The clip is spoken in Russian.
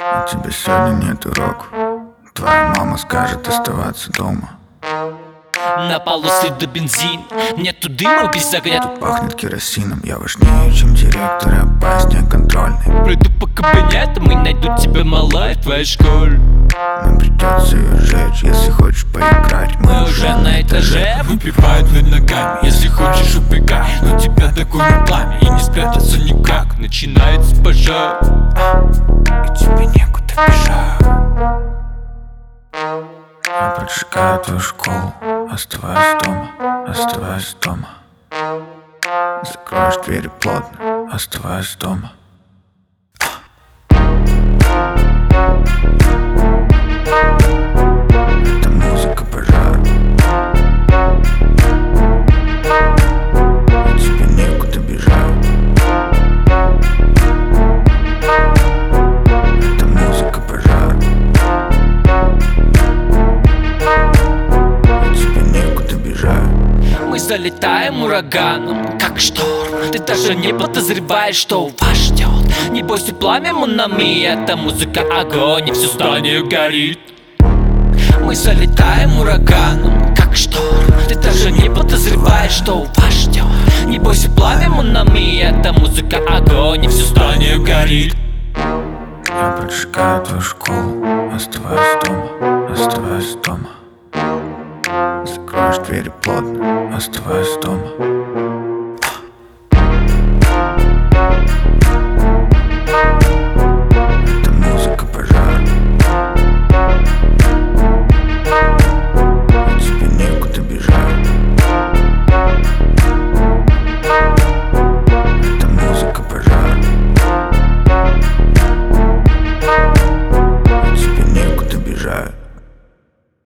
У тебя сегодня нет урока. Твоя мама скажет оставаться дома. На полу следы бензин, нету дыма без огня. Тут пахнет керосином, я важнее, чем директор, и опаснее контрольный. Пройду по кабинетам и найду тебя, малая, в твоей школе. Нам придется ее сжечь, если хочешь поиграть. Мы уже на этаже. Выпивают над ногами, если хочешь убегай. Но тебя такой на пламя, и не спрятаться никак. Начинается пожар, и тебе некуда бежать. Я поджигаю твою школу, оставаясь дома, оставаясь дома. Закроешь двери плотно, оставаясь дома. Это музыка пожара. И тебе некуда бежать. Это музыка пожара. И тебе некуда бежать. Мы залетаем ураганом, как шторм. Ты даже не подозреваешь, что вас ждет. Не бойся пламя, Монами, это музыка огонь, и все здание горит. Мы залетаем ураганом, как шторм. Ты даже не подозреваешь, что вас ждет. Не бойся пламя, Монами, это музыка огонь, и все здание горит. Я поджигаю твою школу, оставаясь дома, оставаясь дома. Закроешь двери плотно, оставаясь дома.